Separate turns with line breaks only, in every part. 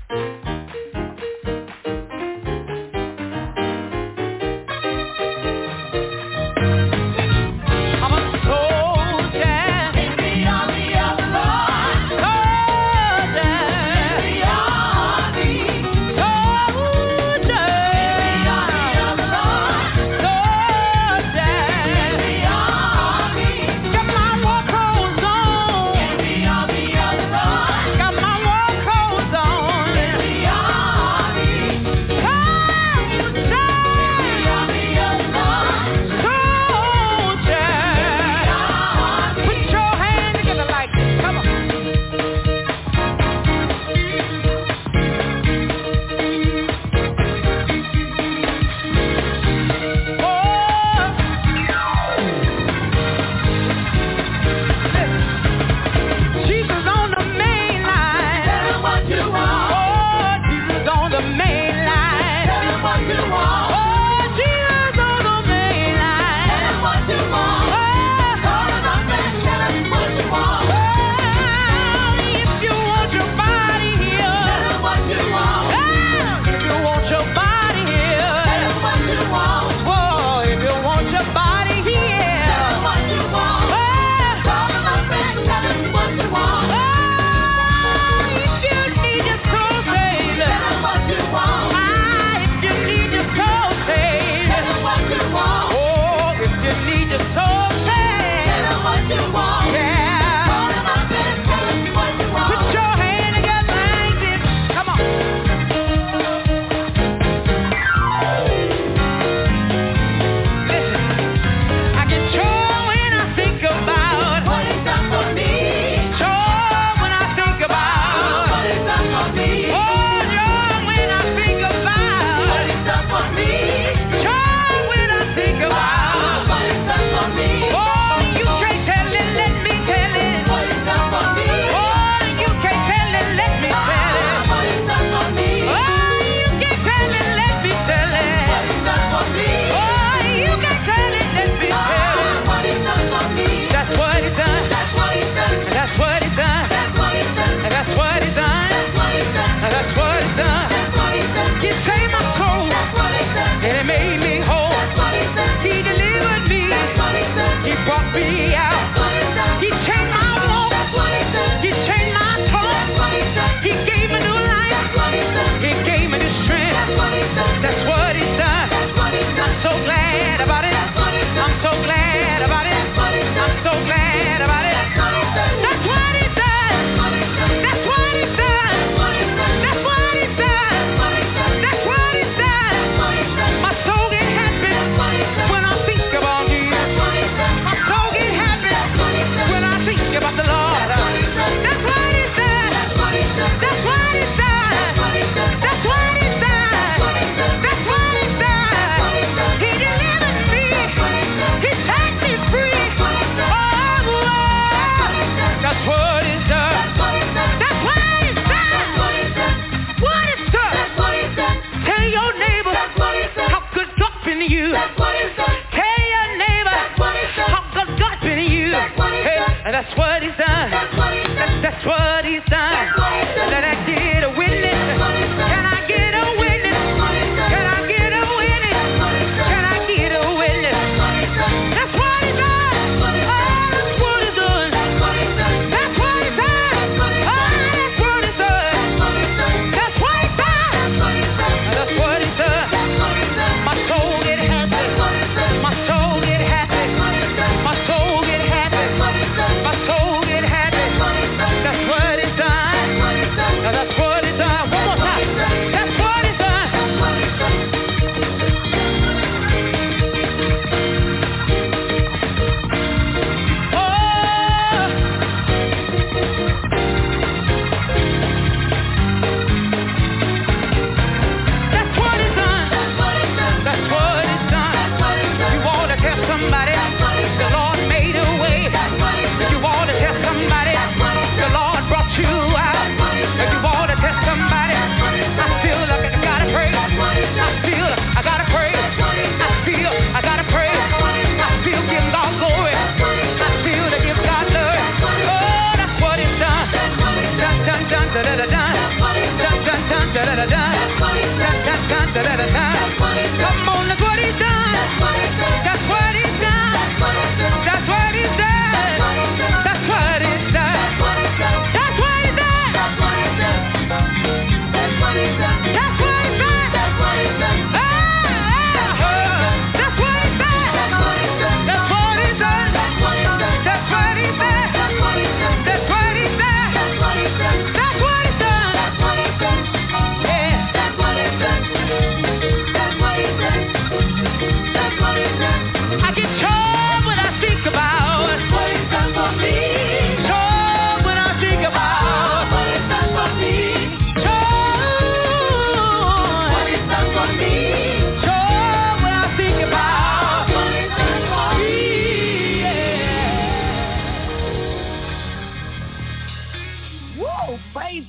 dun dun dun dun dun dun dun dun dun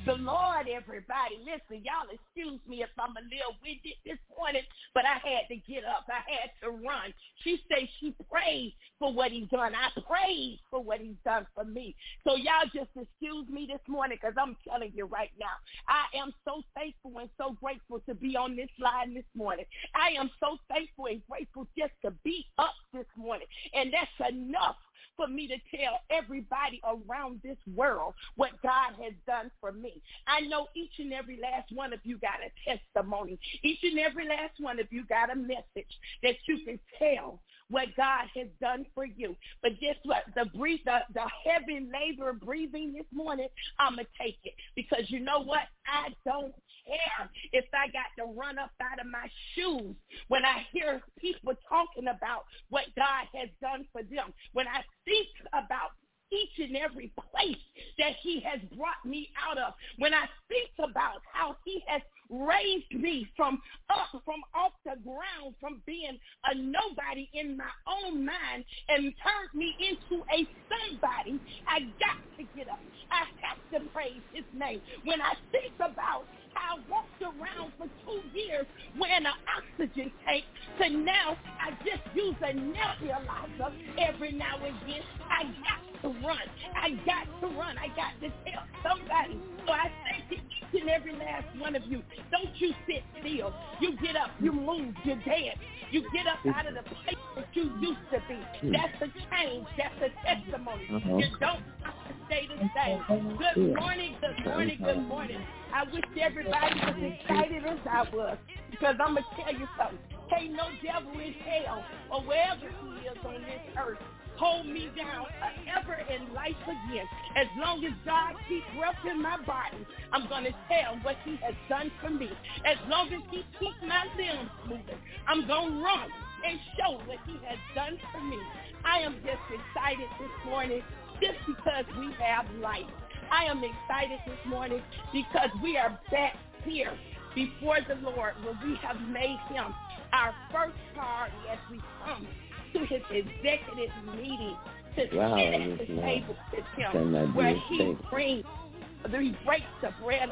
the Lord, everybody. Listen, y'all excuse me if I'm a little winded this morning, but I had to get up. I had to run. She said she prayed for what he's done. I prayed for what he's done for me. So y'all just excuse me this morning because I'm telling you right now, I am so thankful and so grateful to be on this line this morning. I am so thankful and grateful just to be up this morning. And that's enough for me to tell everybody around this world what God has done for me. I know each and every last one of you got a testimony. Each and every last one of you got a message that you can tell what God has done for you. But guess what? The heavy labor breathing this morning, I'm going to take it. Because you know what? I don't care if I got to run up out of my shoes when I hear people talking about what God has done for them. When I think about each and every place that he has brought me out of, when I think about how he has raised me from off the ground, from being a nobody in my own mind and turned me into a somebody, I got to get up. I have to praise his name. When I think about how I walked around for 2 years wearing an oxygen tank to now I just use a nebulizer every now and then, I got to run. I got to tell somebody. So I thank each and every last one of you. Don't you sit still. You get up, you move, you dance. You get up out of the place that you used to be. That's a change. That's a testimony. You don't have to stay the same. Good morning, good morning, good morning. I wish everybody was excited as I was, because I'm going to tell you something. Ain't no devil in hell or wherever he is on this earth hold me down ever in life again. As long as God keeps breath in my body, I'm going to tell what he has done for me. As long as he keeps my limbs moving, I'm going to run and show what he has done for me. I am just excited this morning just because we have life. I am excited this morning because we are back here before the Lord when we have made him our first priority as we come to his executive meeting to sit at the table with him, where he breaks the bread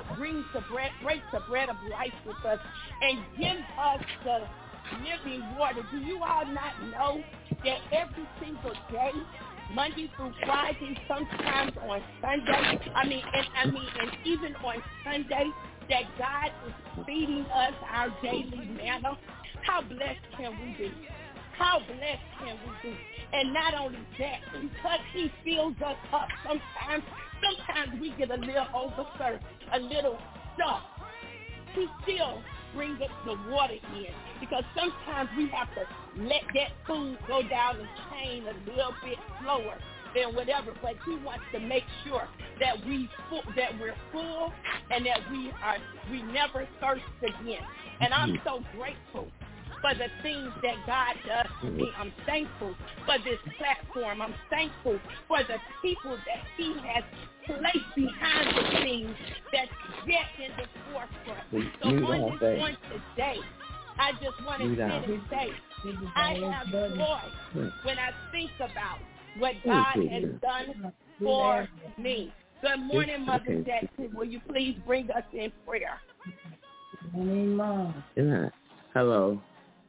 of life with us and gives us the living water. Do you all not know that every single day, Monday through Friday, sometimes on Sunday, and even on Sunday, that God is feeding us our daily manna? How blessed can we be? How blessed can we be? And not only that, because he fills us up sometimes we get a little overthirst, a little stuff. He still brings us the water in, because sometimes we have to let that food go down the chain a little bit slower than whatever, but he wants to make sure that we're full and that we never thirst again. And I'm so grateful for the things that God does for me. I'm thankful for this platform. I'm thankful for the people that he has placed behind the scenes that's yet in the forefront. So on today, I just want to sit and say, I have joy when I think about what God has done for me. Good morning, Mother Jackson. Will you please bring us in prayer?
Good morning, Mom.
Hello.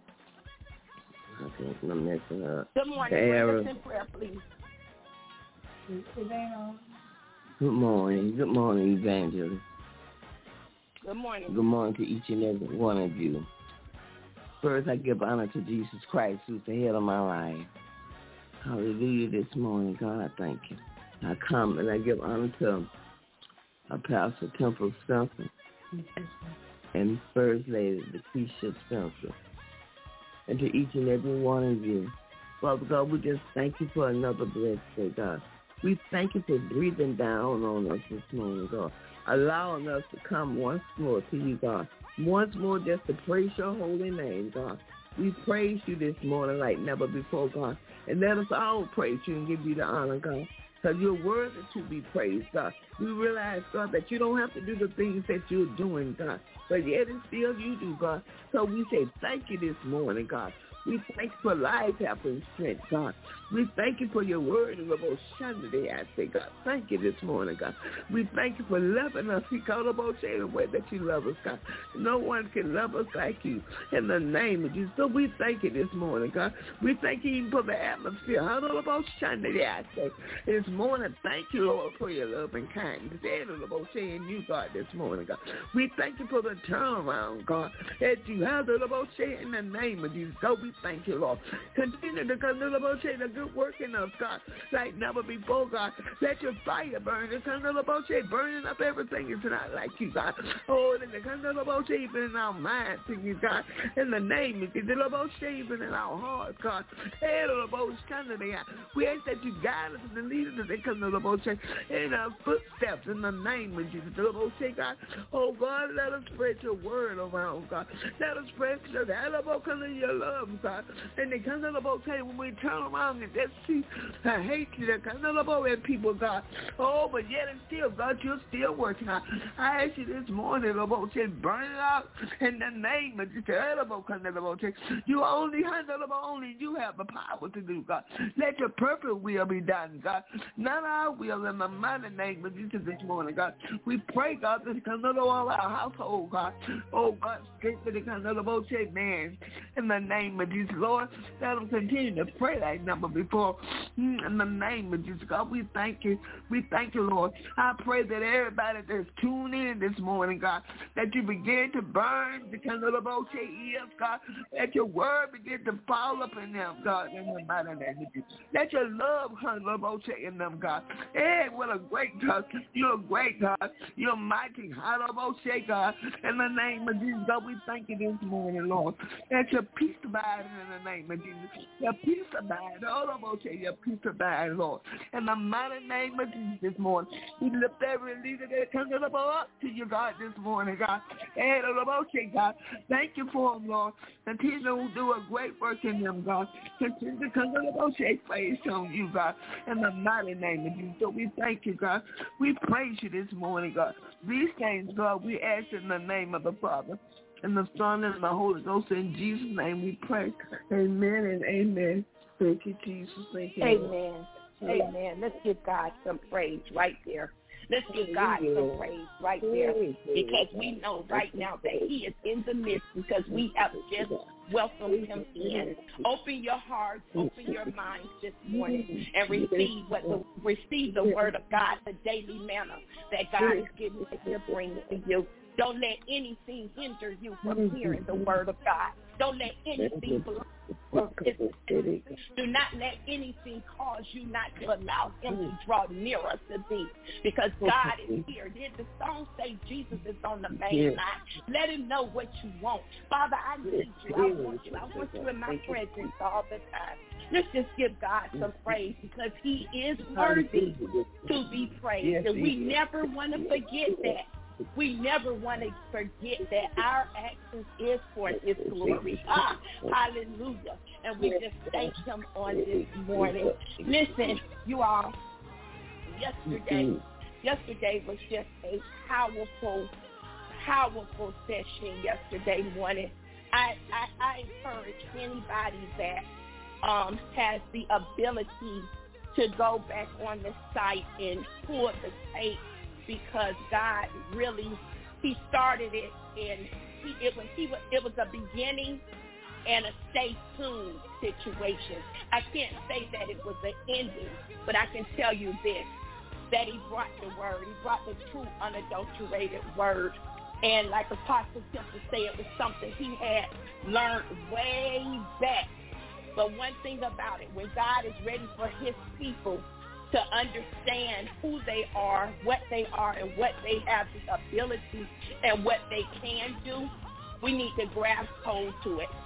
I think I'm messing up.
Good morning. Bring us in prayer, please.
Good morning. Good morning, Evangelist.
Good morning.
Good morning to each and every one of you. First, I give honor to Jesus Christ, who's the head of my life. Hallelujah this morning, God, I thank you. I come and I give honor to Apostle Temple Spencer and First Lady Lakeisha Spencer, and to each and every one of you. Father God, we just thank you for another blessed day, God. We thank you for breathing down on us this morning, God, allowing us to come once more to you, God, once more just to praise your holy name, God. We praise you this morning like never before, God, and let us all praise you and give you the honor, God, because you're worthy to be praised, God. We realize, God, that you don't have to do the things that you're doing, God, but yet and still you do, God. So we say thank you this morning, God. We thank you for life, health, and strength, God. We thank you for your word in the most Sunday, I say, God. Thank you this morning, God. We thank you for loving us. He called about the way that you love us, God. No one can love us like you in the name of Jesus. So we thank you this morning, God. We thank you even for the atmosphere. I don't know about Sunday, I say. This morning, thank you, Lord, for your love and kindness. I don't know about saying you, God, this morning, God. We thank you for the turnaround, God, that you have the in the name of Jesus. So we thank you, Lord. Continue to come to the good work in us, God, like never before, God. Let your fire burn. Burning up everything that's not like you, God. Oh, even in our minds, you, God, in the name of Jesus, even in our hearts, God. We ask that you guide us and lead us in our footsteps in the name of Jesus. God. Oh, God, let us spread your word around, God. Let us spread your love, God. And they come to the boat when we turn around and just see the hatred that comes to the boat in people, God. Oh, but yet and still, God, you're still working out. I ask you this morning, Lord, burn it out in the name of Jesus. You only you have the power to do, God. Let your perfect will be done, God. Not our will, in the mighty name of Jesus this morning, God. We pray, God, that it comes to all our household, God. Oh, God, strengthen the kind of the boat, man. In the name of Jesus, Lord, let them continue to pray like never before. In the name of Jesus, God, we thank you. We thank you, Lord. I pray that everybody that's tuned in this morning, God, that you begin to burn the kind of the boat ears, God. Let your word begin to fall up in them, God, in the mighty name of Jesus. Let your love hunt in them, God. Hey, what a great God. You're a great God. You're mighty. God. In the name of Jesus, God, we thank you this morning, Lord. Let your peace abide in the name of Jesus. Your peace abide. All about you, your peace abide, Lord. In the mighty name of Jesus this morning, we lift every leader that comes up to you, God, this morning, God. And about you, God. Thank you for them, Lord. Continue to do a great work in them, God. Continue to come about you, praise on you, God. In the mighty name of Jesus. So we thank you, God. We praise you this morning, God. These things, God, we ask in the name of the Father, and the Son, and the Holy Ghost. In Jesus' name we pray. Amen and amen. Thank you, Jesus. Thank you.
Amen. Amen. Let's give God some praise right there. Let's give God some praise right there, because we know right now that he is in the midst, because we have just welcomed him in. Open your hearts, open your minds this morning, and receive the word of God, the daily manna that God is giving to bring to you. Don't let anything hinder you from hearing the word of God. Don't let anything do not let anything cause you not to allow him to draw nearer to thee, because God is here. Did the song say Jesus is on the main line? Let him know what you want. Father, I need you. I want you. I want you in my presence all the time. Let's just give God some praise, because he is worthy to be praised. And we never want to forget that. We never want to forget that our actions is for his glory. Hallelujah. And we just thank him on this morning. Listen, you all, yesterday was just a powerful session yesterday morning. I encourage anybody that has the ability to go back on the site and pull the tape, because God really, he started it, and it was a beginning and a stay tuned situation. I can't say that it was an ending, but I can tell you this, that he brought the word. He brought the true, unadulterated word. And like Apostle Temple said, it was something he had learned way back. But one thing about it, when God is ready for his people to understand who they are, what they are, and what they have the ability and what they can do, we need to grasp hold to it.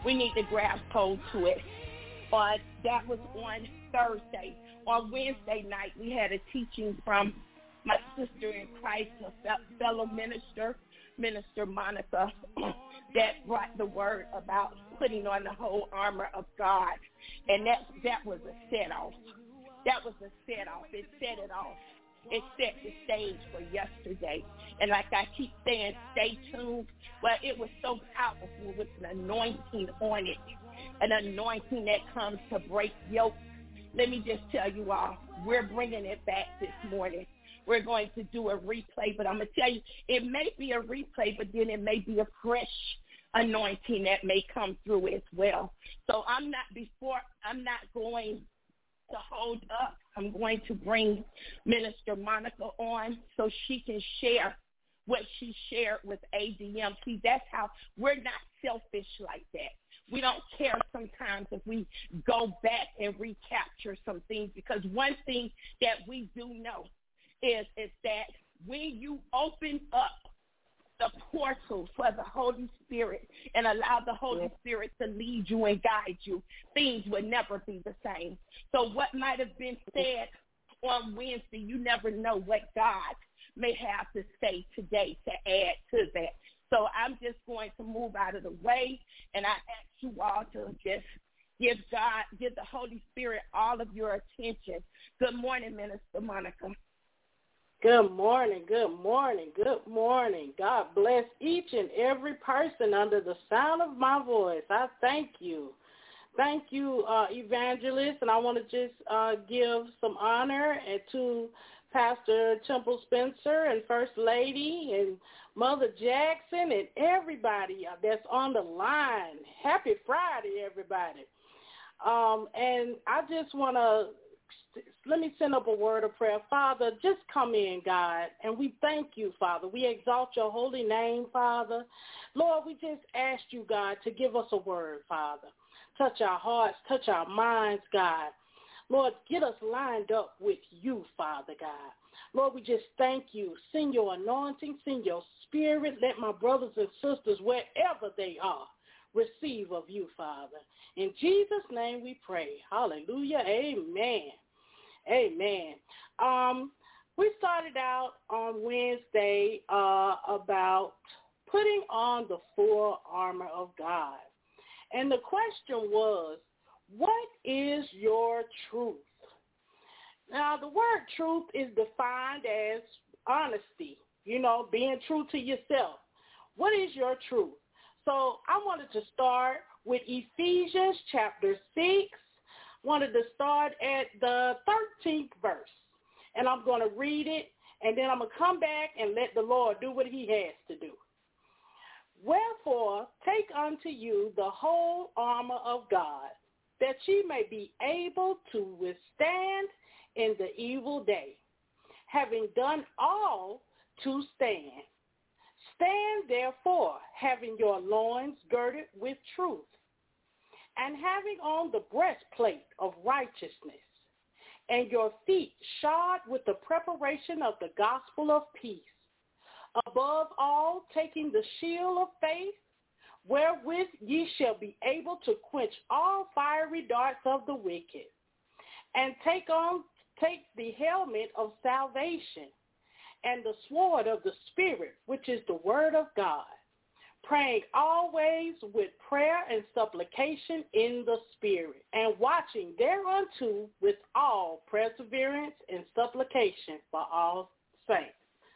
But that was on Thursday. On Wednesday night, we had a teaching from my sister in Christ, a fellow minister, Minister Monica, that brought the word about putting on the whole armor of God. And that was a set-off. It set it off. It set the stage for yesterday. And like I keep saying, stay tuned. Well, it was so powerful with an anointing on it, an anointing that comes to break yokes, let me just tell you all, we're bringing it back this morning. We're going to do a replay, but I'm going to tell you, it may be a replay, but then it may be a fresh anointing that may come through as well. So I'm not going to hold up. I'm going to bring Minister Monica on so she can share what she shared with ADM. See, that's how we're not selfish like that. We don't care sometimes if we go back and recapture some things, because one thing that we do know is that when you open up the portal for the Holy Spirit and allow the Holy Spirit to lead you and guide you, things would never be the same. So what might have been said on Wednesday, you never know what God may have to say today to add to that. So I'm just going to move out of the way, and I ask you all to just give the Holy Spirit all of your attention. Good morning, Minister Monica.
Good morning, good morning, good morning. God bless each and every person under the sound of my voice. I thank you. Thank you, Evangelist, and I want to just give some honor to Pastor Temple Spencer and First Lady and Mother Jackson and everybody that's on the line. Happy Friday, everybody. And I just want to, let me send up a word of prayer. Father, just come in, God, and we thank you, Father. We exalt your holy name, Father. Lord, we just ask you, God, to give us a word, Father. Touch our hearts, touch our minds, God. Lord, get us lined up with you, Father God. Lord, we just thank you. Send your anointing, send your spirit. Let my brothers and sisters, wherever they are, receive of you, Father. In Jesus' name we pray. Hallelujah. Amen. Amen. We started out on Wednesday about putting on the full armor of God. And the question was, what is your truth? Now, the word truth is defined as honesty, being true to yourself. What is your truth? So I wanted to start with Ephesians chapter 6. Wanted to start at the 13th verse. And I'm going to read it, and then I'm going to come back and let the Lord do what he has to do. Wherefore, take unto you the whole armor of God, that ye may be able to withstand in the evil day, having done all to stand. Stand therefore, having your loins girded with truth, and having on the breastplate of righteousness, and your feet shod with the preparation of the gospel of peace. Above all, taking the shield of faith, wherewith ye shall be able to quench all fiery darts of the wicked, and take the helmet of salvation, and the sword of the Spirit, which is the word of God, praying always with prayer and supplication in the Spirit, and watching thereunto with all perseverance and supplication for all saints.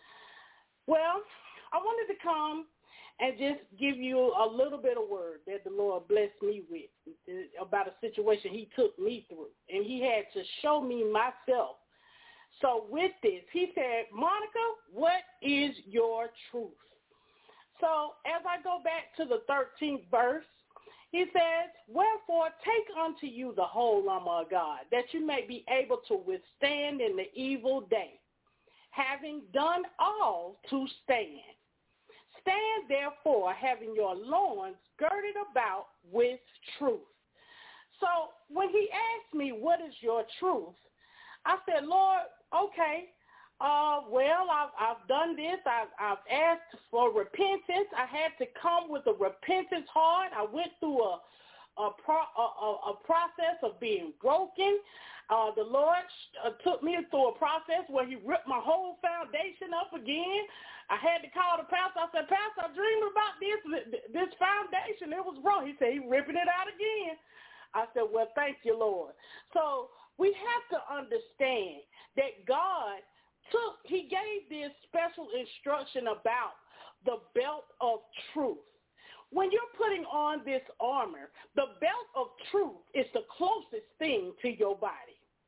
Well, I wanted to come and just give you a little bit of word that the Lord blessed me with about a situation he took me through, and he had to show me myself. So with this, he said, Monica, what is your truth? So as I go back to the 13th verse, he says, wherefore take unto you the whole armor of God, that you may be able to withstand in the evil day, having done all to stand. Stand therefore, having your loins girded about with truth. So when he asked me, what is your truth? I said, Lord, okay, well, I've done this. I've asked for repentance. I had to come with a repentance heart. I went through a process of being broken. The Lord took me through a process where he ripped my whole foundation up again. I had to call the pastor. I said, Pastor, I dreamed about this foundation. It was wrong. He said, he's ripping it out again. I said, well, thank you, Lord. So we have to understand that God he gave this special instruction about the belt of truth. When you're putting on this armor, the belt of truth is the closest thing to your body.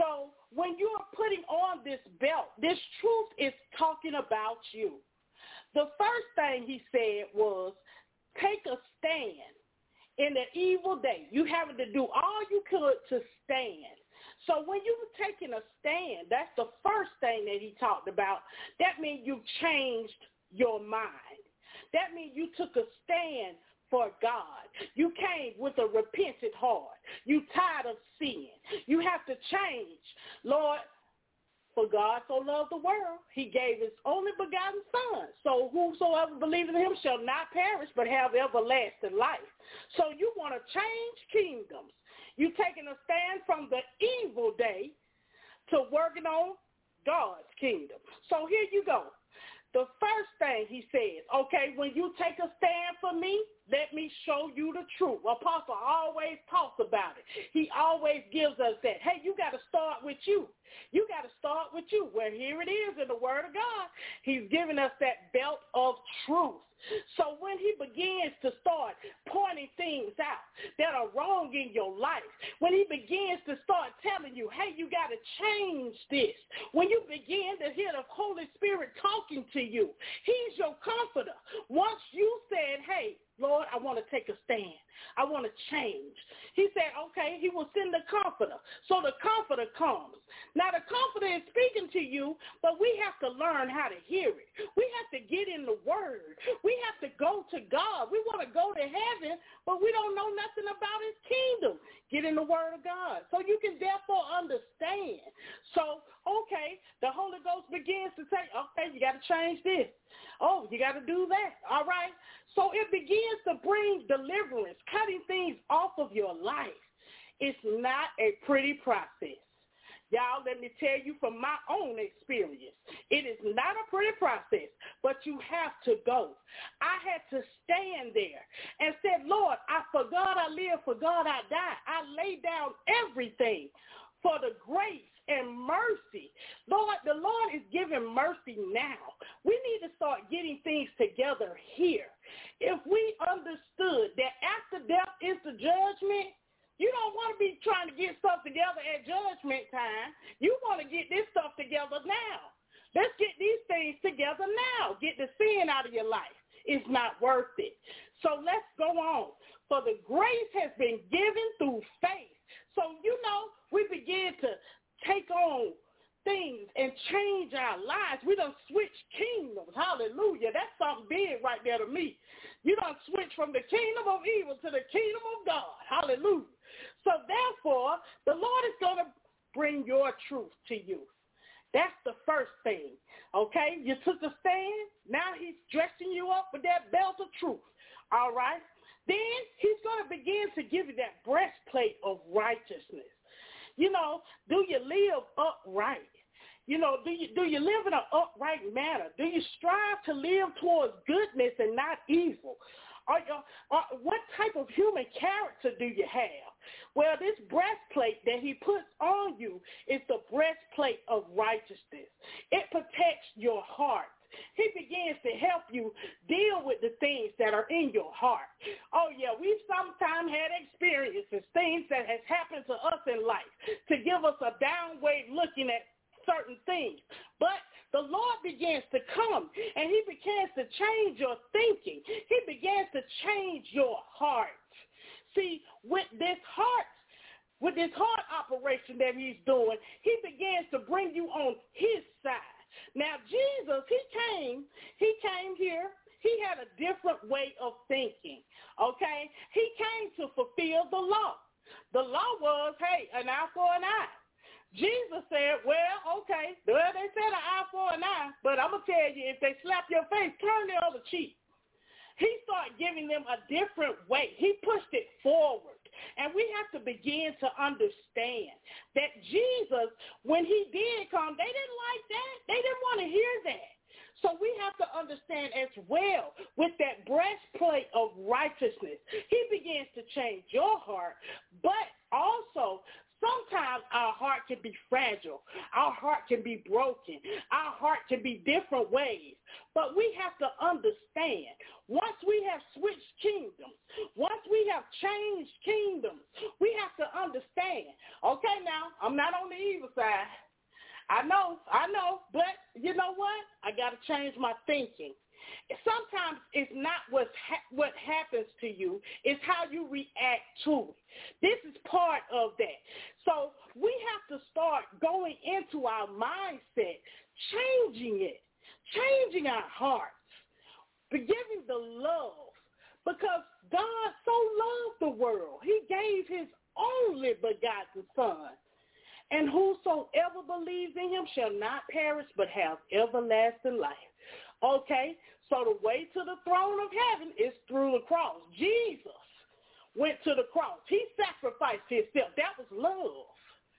So when you are putting on this belt, this truth is talking about you. The first thing he said was, take a stand in the evil day. You having to do all you could to stand. So when you were taking a stand, that's the first thing that he talked about. That means you changed your mind. That means you took a stand for God. You came with a repentant heart. You tired of sin. You have to change. Lord, for God so loved the world, he gave his only begotten Son. So whosoever believes in him shall not perish but have everlasting life. So you want to change kingdoms. You taking a stand from the evil day to working on God's kingdom. So here you go. The first thing he says, okay, when you take a stand for me, let me show you the truth. Apostle always talks about it. He always gives us that. Hey, you got to start with you. You got to start with you. Well, here it is in the Word of God. He's giving us that belt of truth. So when he begins to start pointing things out that are wrong in your life, when he begins to start telling you, hey, you got to change this, when you begin to hear the Holy Spirit talking to you, he's your comforter. Once you said, hey, Lord, I want to take a stand. I want to change. He said, okay, he will send the comforter. So the comforter comes. Now the comforter is speaking to you, but we have to learn how to hear it. We have to get in the Word. We have to go to God. We want to go to heaven, but we don't know nothing about his kingdom. Get in the Word of God so you can therefore understand. So, okay, the Holy Ghost begins to say, okay, you got to change this. Oh, you got to do that. All right. So it begins to bring deliverance, cutting things off of your life. It's not a pretty process. Y'all, let me tell you from my own experience, it is not a pretty process, but you have to go. I had to stand there and said, Lord, for God I live, for God I die. I lay down everything for the grace and mercy. Lord, the Lord is giving mercy now. We need to start getting things together here. If we understood that after death is the judgment, you don't want to be trying to get stuff together at judgment time. You want to get this stuff together now. Let's get these things together now. Get the sin out of your life. It's not worth it. So let's go on. For the grace has been given through faith. So, we begin to take on things and change our lives. We done switch kingdoms. Hallelujah. That's something big right there to me. You done switch from the kingdom of evil to the kingdom of God. Hallelujah. So therefore, the Lord is going to bring your truth to you. That's the first thing. Okay? You took a stand. Now he's dressing you up with that belt of truth. All right? Then he's going to begin to give you that breastplate of righteousness. Do you live upright? Do you live in an upright manner? Do you strive to live towards goodness and not evil? What type of human character do you have? Well, this breastplate that he puts on you is the breastplate of righteousness. It protects your heart. He begins to help you deal with the things that are in your heart. Oh, yeah, we've sometimes had experiences, things that has happened to us in life to give us a down way looking at certain things. But the Lord begins to come, and he begins to change your thinking. He begins to change your heart. See, with this heart operation that he's doing, he begins to bring you on his side. Now, Jesus, he came here. He had a different way of thinking, okay? He came to fulfill the law. The law was, hey, an eye for an eye. Jesus said, well, okay, they said an eye for an eye, but I'm going to tell you, if they slap your face, turn the other cheek. He started giving them a different way. He pushed it forward. And we have to begin to understand that Jesus, when he did come, they didn't like that. They didn't want to hear that. So we have to understand as well, with that breastplate of righteousness, he begins to change your heart, but also Sometimes our heart can be fragile. Our heart can be broken. Our heart can be different ways. But we have to understand, once we have switched kingdoms, once we have changed kingdoms, we have to understand, okay, now, I'm not on the evil side. I know, but you know what? I got to change my thinking. Sometimes it's not what happens to you, it's how you react to it. This is part of that. So we have to start going into our mindset, changing it, changing our hearts, forgiving the love, because God so loved the world. He gave his only begotten Son. And whosoever believes in him shall not perish but have everlasting life. Okay, so the way to the throne of heaven is through the cross. Jesus went to the cross. He sacrificed himself. That was love.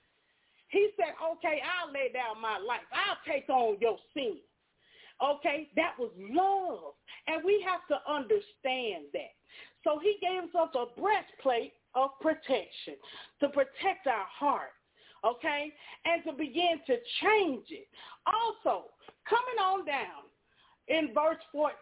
He said, okay, I'll lay down my life. I'll take on your sin. Okay, that was love. And we have to understand that. So he gave us a breastplate of protection to protect our heart. Okay, and to begin to change it. Also, coming on down in verse 14,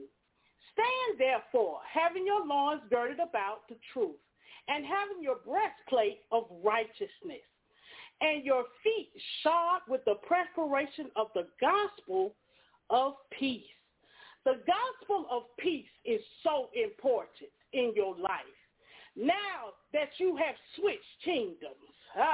stand therefore, having your loins girded about the truth, and having your breastplate of righteousness, and your feet shod with the preparation of the gospel of peace. The gospel of peace is so important in your life. Now that you have switched kingdoms,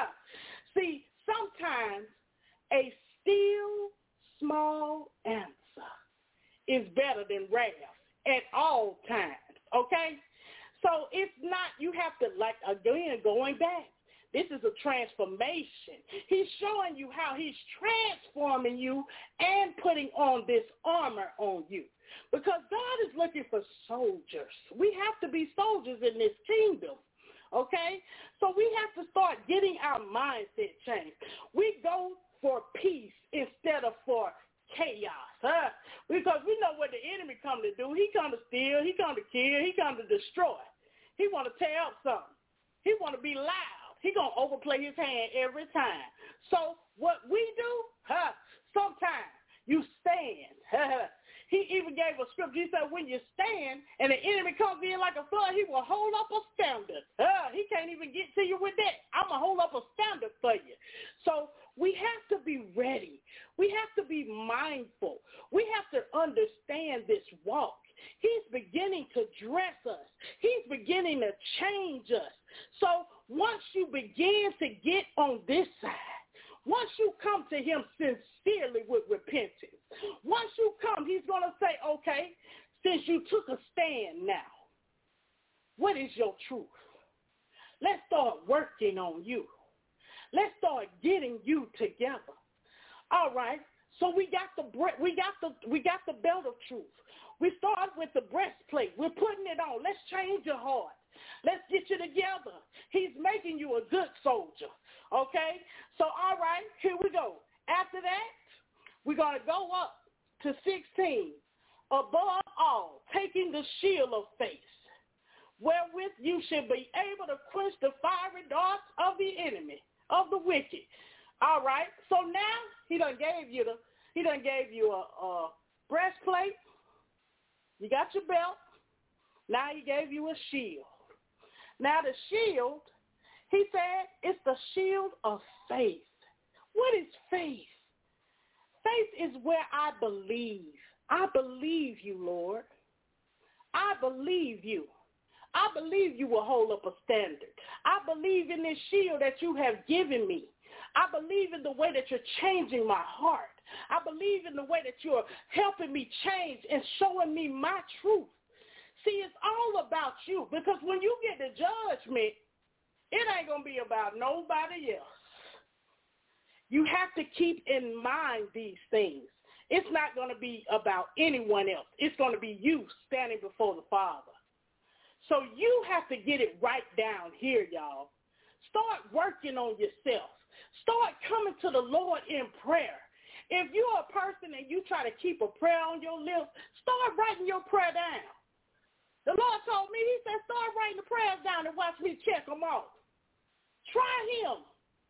see, sometimes a still small answer is better than wrath at all times, okay? So it's not, you have to, like, again, going back, this is a transformation. He's showing you how he's transforming you and putting on this armor on you. Because God is looking for soldiers. We have to be soldiers in this kingdom. Okay? So we have to start getting our mindset changed. We go for peace instead of for chaos. Because we know what the enemy come to do. He come to steal. He come to kill. He come to destroy. He want to tear up something. He want to be loud. He going to overplay his hand every time. So what we do, sometimes you stand. He even gave a scripture. He said, when you stand and the enemy comes in like a flood, he will hold up a standard. He can't even get to you with that. I'm going to hold up a standard for you. So we have to be ready. We have to be mindful. We have to understand this walk. He's beginning to dress us. He's beginning to change us. So once you begin to get on this side, once you come to him sincerely with repentance, once you come, he's going to say, okay, since you took a stand now, what is your truth? Let's start working on you. Let's start getting you together. All right. So we got the belt of truth. We start with the breastplate. We're putting it on. Let's change your heart. Let's get you together. He's making you a good soldier. Okay? So, all right, here we go. After that, we're going to go up to 16. Above all, taking the shield of faith, wherewith you should be able to quench the fiery darts of the enemy, of the wicked. All right? So now he done gave you a breastplate. You got your belt. Now he gave you a shield. Now the shield, he said, it's the shield of faith. What is faith? Faith is where I believe. I believe you, Lord. I believe you. I believe you will hold up a standard. I believe in this shield that you have given me. I believe in the way that you're changing my heart. I believe in the way that you're helping me change and showing me my truth. See, it's all about you, because when you get the judgment, it ain't going to be about nobody else. You have to keep in mind these things. It's not going to be about anyone else. It's going to be you standing before the Father. So you have to get it right down here, y'all. Start working on yourself. Start coming to the Lord in prayer. If you're a person and you try to keep a prayer on your lips, start writing your prayer down. The Lord told me, he said, start writing the prayers down and watch me check them off. Try him.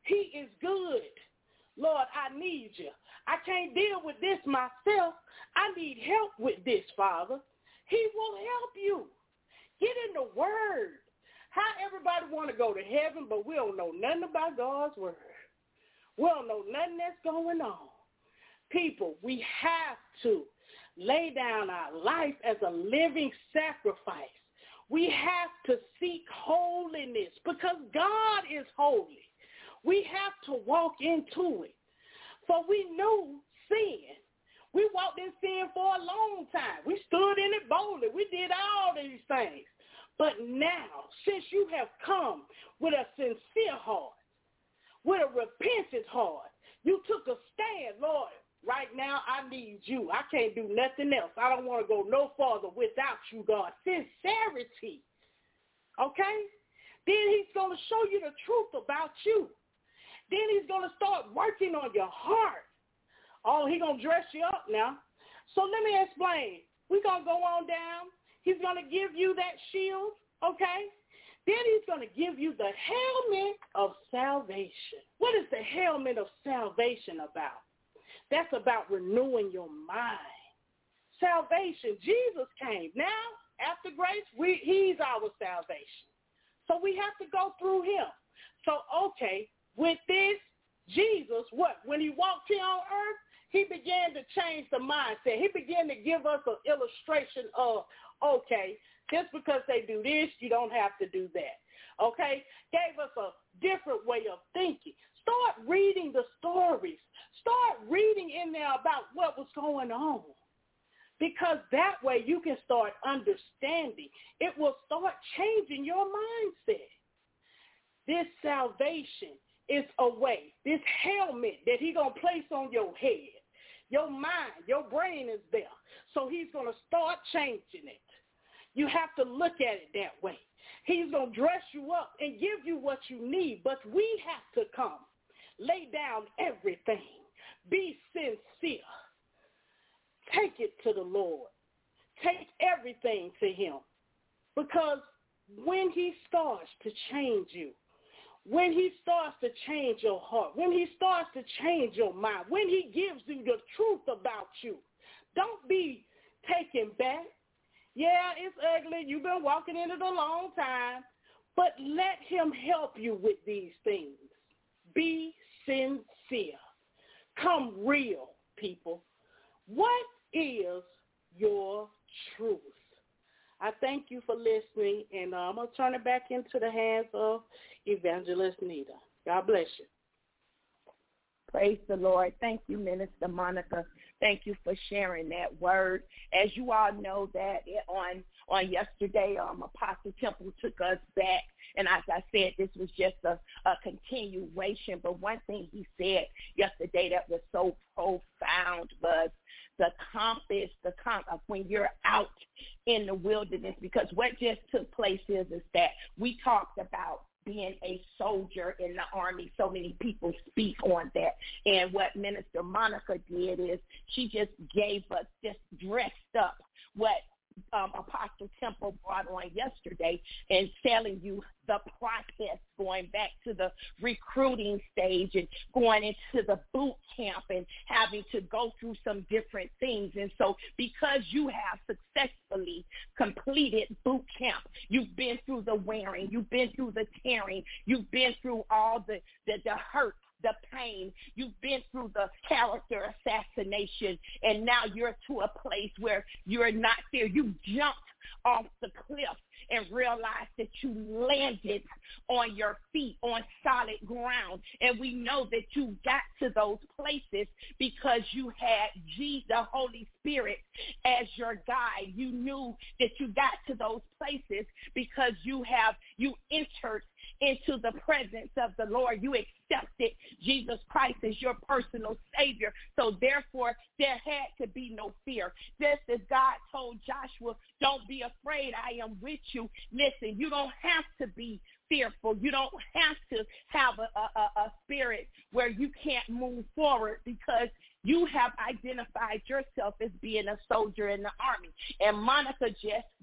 He is good. Lord, I need you. I can't deal with this myself. I need help with this, Father. He will help you. Get in the Word. How everybody want to go to heaven, but we don't know nothing about God's Word. We don't know nothing that's going on. People, we have to lay down our life as a living sacrifice. We have to seek holiness because God is holy. We have to walk into it. For we knew sin. We walked in sin for a long time. We stood in it boldly. We did all these things. But now, since you have come with a sincere heart, with a repentant heart, you took a stand, Lord. Right now, I need you. I can't do nothing else. I don't want to go no farther without you, God. Sincerity. Okay? Then he's going to show you the truth about you. Then he's going to start working on your heart. Oh, he's going to dress you up now. So let me explain. We're going to go on down. He's going to give you that shield, okay? Then he's going to give you the helmet of salvation. What is the helmet of salvation about? That's about renewing your mind. Salvation. Jesus came. Now, after grace, he's our salvation. So we have to go through him. So, okay, with this, Jesus, what? When he walked here on earth, he began to change the mindset. He began to give us an illustration of, okay, just because they do this, you don't have to do that. Okay? Gave us a different way of thinking. Start reading the stories. Start reading in there about what was going on. Because that way you can start understanding. It will start changing your mindset. This salvation is a way. This helmet that he's going to place on your head. Your mind, your brain is there. So he's going to start changing it. You have to look at it that way. He's going to dress you up and give you what you need. But we have to come. Lay down everything. Be sincere. Take it to the Lord. Take everything to him. Because when he starts to change you, when he starts to change your heart, when he starts to change your mind, when he gives you the truth about you, don't be taken back. Yeah, it's ugly. You've been walking in it a long time. But let him help you with these things. Be sincere. Come real, people. What is your truth? I thank you for listening, and I'm going to turn it back into the hands of Evangelist Nita. God bless you.
Praise the Lord. Thank you, Minister Monica. Thank you for sharing that word. As you all know that on yesterday, Apostle Temple took us back. And as I said, this was just a continuation. But one thing he said yesterday that was so profound was the compass, when you're out in the wilderness, because what just took place is that we talked about being a soldier in the army. So many people speak on that. And what Minister Monica did is she just gave us, just dressed up what Apostle Temple brought on yesterday and telling you the process, going back to the recruiting stage and going into the boot camp and having to go through some different things. And so because you have successfully completed boot camp, you've been through the wearing, you've been through the tearing, you've been through all the hurt, the pain, you've been through the character assassination, and now you're to a place where you're not there. You jumped off the cliff and realized that you landed on your feet on solid ground. And we know that you got to those places because you had the Holy Spirit as your guide. You knew that you got to those places because you entered into the presence of the Lord. You accepted Jesus Christ as your personal Savior. So therefore, there had to be no fear. Just as God told Joshua, don't be afraid, I am with you. Listen, you don't have to be fearful. You don't have to have a spirit where you can't move forward because you have identified yourself as being a soldier in the army. And Monica just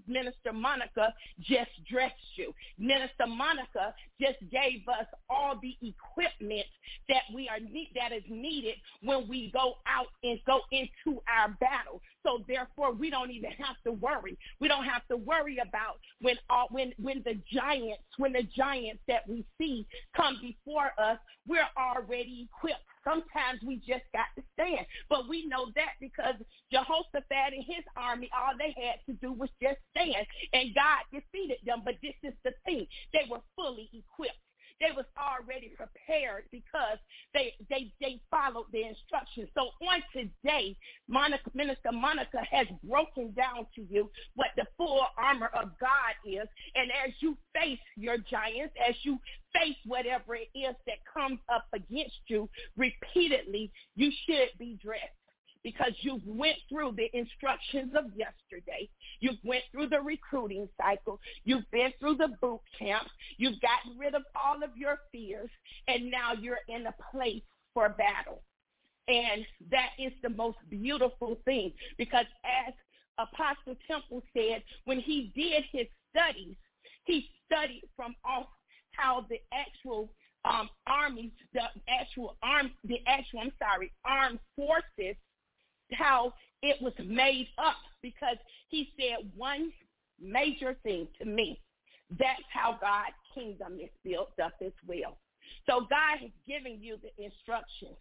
Minister Monica just dressed you. Minister Monica just gave us all the equipment that that is needed when we go out and go into our battle. So therefore, we don't even have to worry. We don't have to worry about when the giants that we see come before us. We're already equipped. Sometimes we just got to stand. But we know that because Jehoshaphat and his army, all they had to do was just stand. And God defeated them. But this is the thing. They were fully equipped. They was already prepared because they followed the instructions. So on today, Minister Monica has broken down to you what the full armor of God is. And as you face your giants, as you face whatever it is that comes up against you repeatedly, you should be dressed. Because you went through the instructions of yesterday. You went through the recruiting cycle. You've been through the boot camp. You've gotten rid of all of your fears. And now you're in a place for battle. And that is the most beautiful thing. Because as Apostle Temple said, when he did his studies, he studied from how the actual armed forces, how it was made up, because he said one major thing to me, that's how God's kingdom is built up as well. So God has given you the instructions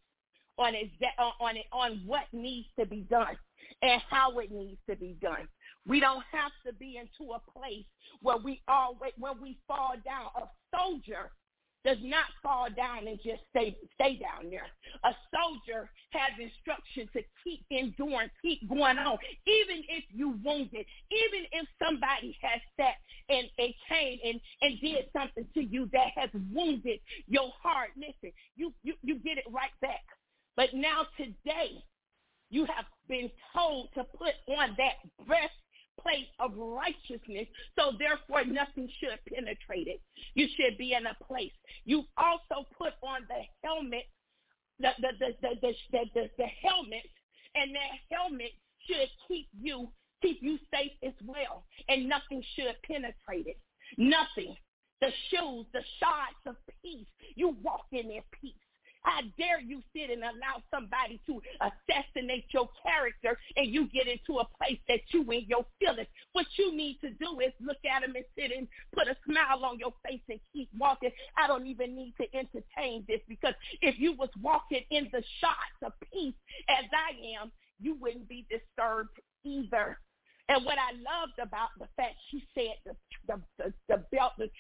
on what needs to be done and how it needs to be done. We don't have to be into a place where we fall down. A soldier does not fall down and just stay down there. A soldier has instruction to keep enduring, keep going on, even if you wounded, even if somebody has sat and came and did something to you that has wounded your heart. Listen, you get it right back. But now today, you have been told to put on that breastplate of righteousness, so therefore nothing should penetrate it. You should be in a place. You also put on the helmet, the helmet, and that helmet should keep you safe as well, and nothing should penetrate it. Nothing. The shoes, the shots of peace. You walk in their peace. How dare you sit and allow somebody to assassinate your character and you get into a place that you in your feelings. What you need to do is look at them and sit and put a smile on your face and keep walking. I don't even need to entertain this, because if you was walking in the shots of peace as I am, you wouldn't be disturbed either. And what I loved about the fact she said the belt of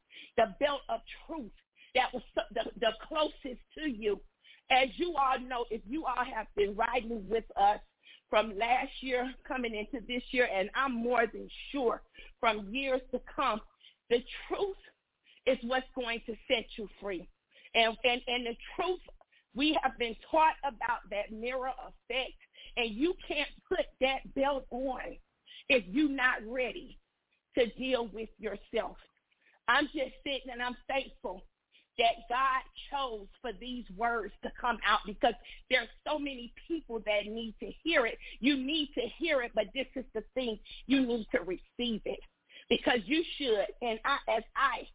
truth, that was the closest to you. As you all know, if you all have been riding with us from last year coming into this year, and I'm more than sure from years to come, the truth is what's going to set you free. And the truth, we have been taught about that mirror effect, and you can't put that belt on if you're not ready to deal with yourself. I'm just sitting and I'm thankful that God chose for these words to come out, because there's so many people that need to hear it. You need to hear it, but this is the thing. You need to receive it, because you should. And I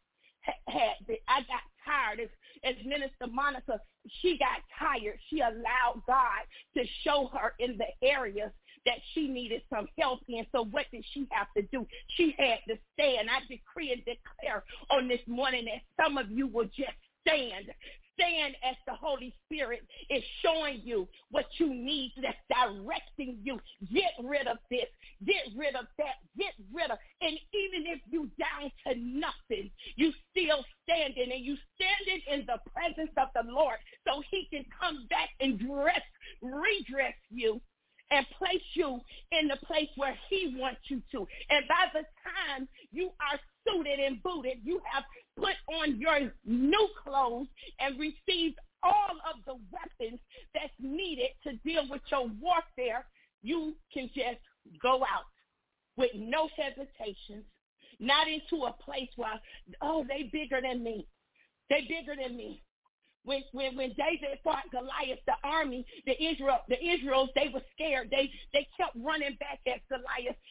got tired. As Minister Monica, she got tired. She allowed God to show her in the areas that she needed some help in. So what did she have to do? She had to stand. I decree and declare on this morning that some of you will just stand as the Holy Spirit is showing you what you need, that's directing you. Get rid of this, get rid of that, get rid of. And even if you down to nothing, you still standing, and you standing in the presence of the Lord, so he can come back and redress you and place you in the place where he wants you to. And by the time you are suited and booted, you have put on your new clothes and received all of the weapons that's needed to deal with your warfare, you can just go out with no hesitations, not into a place where, oh, they bigger than me. They bigger than me. When David fought Goliath, the army, the Israels, they were scared. They kept running back as Goliath kept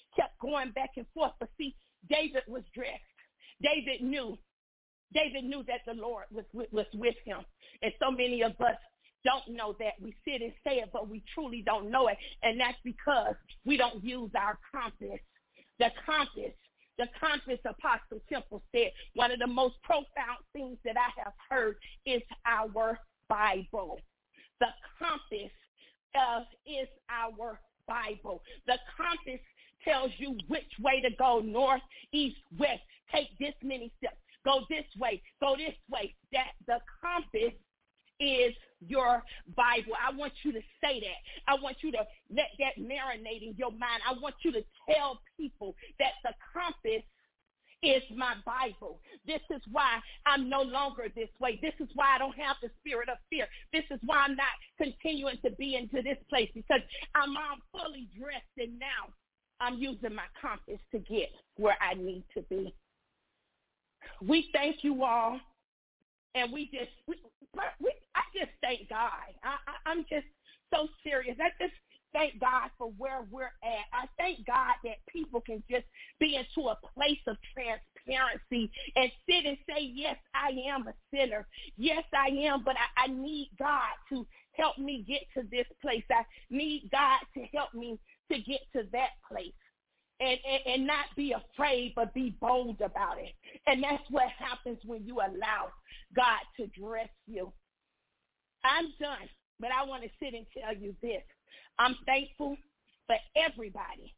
going back and forth. But see, David was dressed. David knew that the Lord was with him. And so many of us don't know that. We sit and say it, but we truly don't know it. And that's because we don't use our compass. The compass, Apostle Temple said, one of the most profound things that I have heard is our Bible. The compass is our Bible. The compass tells you which way to go, north, east, west. Take this many steps. Go this way. Go this way. That the compass is your Bible. I want you to say that. I want you to let that marinate in your mind. I want you to tell people that the compass is my Bible. This is why I'm no longer this way. This is why I don't have the spirit of fear. This is why I'm not continuing to be into this place, because I'm fully dressed, and now I'm using my compass to get where I need to be. We thank you all, and I just thank God. I'm just so serious. I just thank God for where we're at. I thank God that people can just be into a place of transparency and sit and say, yes, I am a sinner. Yes, I am, but I need God to help me get to this place. I need God to help me to get to that place. And not be afraid, but be bold about it. And that's what happens when you allow God to dress you. I'm done, but I want to sit and tell you this. I'm thankful for everybody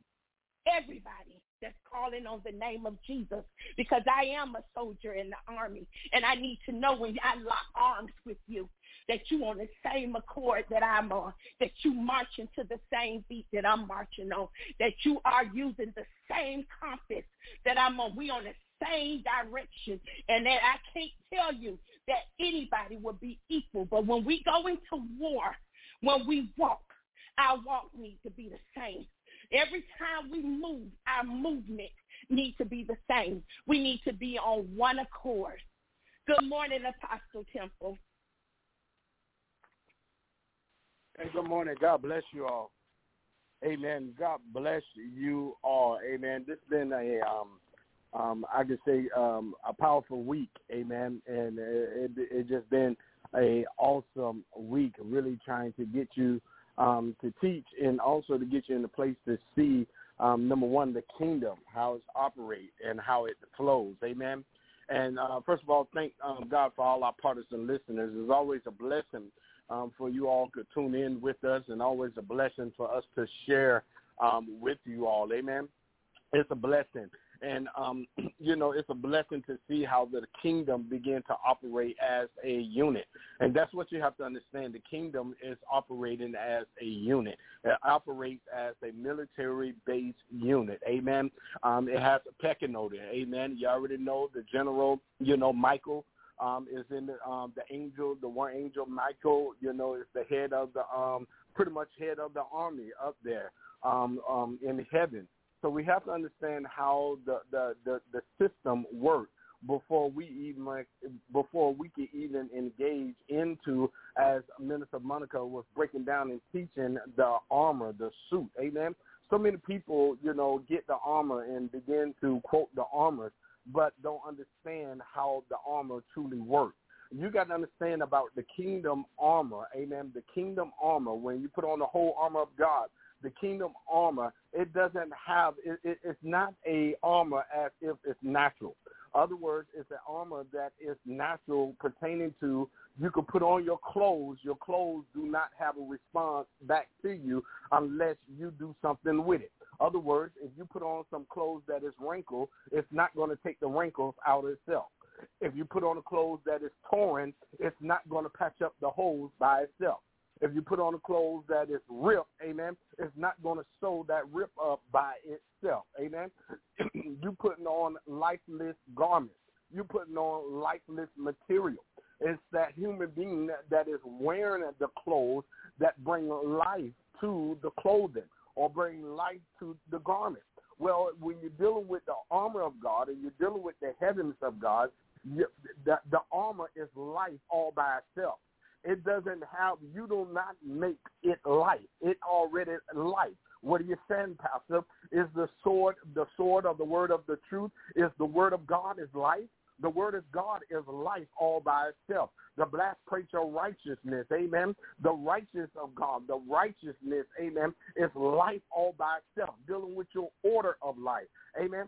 that's calling on the name of Jesus, because I am a soldier in the army, and I need to know when I lock arms with you that you on the same accord that I'm on, that you marching to the same beat that I'm marching on, that you are using the same compass that I'm on. We on the same direction, and that I can't tell you that anybody will be equal, but when we go into war, when we walk, our walk needs to be the same. Every time we move, our movement needs to be the same. We need to be on one accord. Good morning, Apostle Temple.
Hey, good morning. God bless you all. Amen. God bless you all. Amen. This has been I could say, a powerful week. Amen. And it just been a awesome week, really trying to get you to teach, and also to get you in a place to see, number one, the kingdom, how it's operate and how it flows. Amen. And first of all, thank God for all our partisan listeners. It's always a blessing for you all to tune in with us, and always a blessing for us to share with you all. Amen. It's a blessing. And, it's a blessing to see how the kingdom begin to operate as a unit. And that's what you have to understand. The kingdom is operating as a unit. It operates as a military-based unit. Amen. It has a pecking order. Amen. You already know the general, Michael is in the angel, the one angel, Michael, is the head of the, pretty much head of the army up there in heaven. So we have to understand how the system works before we can even engage into, as Minister Monica was breaking down and teaching, the armor, the suit. Amen. So many people, get the armor and begin to quote the armor, but don't understand how the armor truly works. You got to understand about the kingdom armor. Amen. The kingdom armor, when you put on the whole armor of God, the kingdom armor, it doesn't have, it's not a armor as if it's natural. Other words, it's an armor that is natural, pertaining to, you can put on your clothes. Your clothes do not have a response back to you unless you do something with it. Other words, if you put on some clothes that is wrinkled, it's not going to take the wrinkles out of itself. If you put on a clothes that is torn, it's not going to patch up the holes by itself. If you put on a clothes that is ripped, amen, it's not going to sew that rip up by itself, amen. You putting on lifeless garments. You putting on lifeless material. It's that human being that is wearing the clothes that bring life to the clothing or bring life to the garment. Well, when you're dealing with the armor of God and you're dealing with the heavens of God, the armor is life all by itself. It doesn't have, you do not make it life. It already life. What are you saying, Pastor? Is the sword of the word of the truth? Is the word of God is life? The word of God is life all by itself. The blast preacher righteousness, amen. The righteousness of God, the righteousness, amen, is life all by itself, dealing with your order of life, amen.